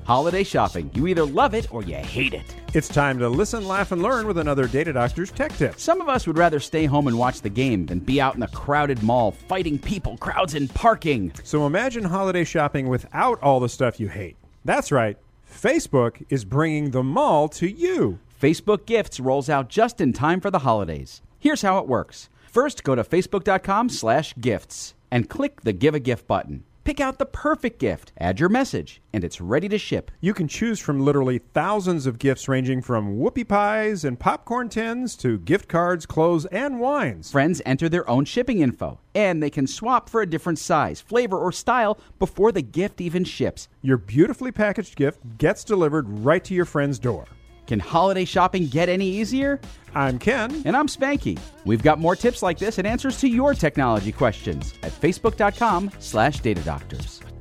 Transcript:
Holiday shopping. You either love it or you hate it. It's time to listen, laugh, and learn with another Data Doctor's Tech Tip. Some of us would rather stay home and watch the game than be out in a crowded mall fighting people, crowds, and parking. So imagine holiday shopping without all the stuff you hate. That's right. Facebook is bringing the mall to you. Facebook Gifts rolls out just in time for the holidays. Here's how it works. First, go to facebook.com/gifts and click the Give a Gift button. Pick out the perfect gift, add your message, and it's ready to ship. You can choose from literally thousands of gifts ranging from whoopie pies and popcorn tins to gift cards, clothes, and wines. Friends enter their own shipping info, and they can swap for a different size, flavor, or style before the gift even ships. Your beautifully packaged gift gets delivered right to your friend's door. Can holiday shopping get any easier? I'm Ken. And I'm Spanky. We've got more tips like this and answers to your technology questions at facebook.com/datadoctors.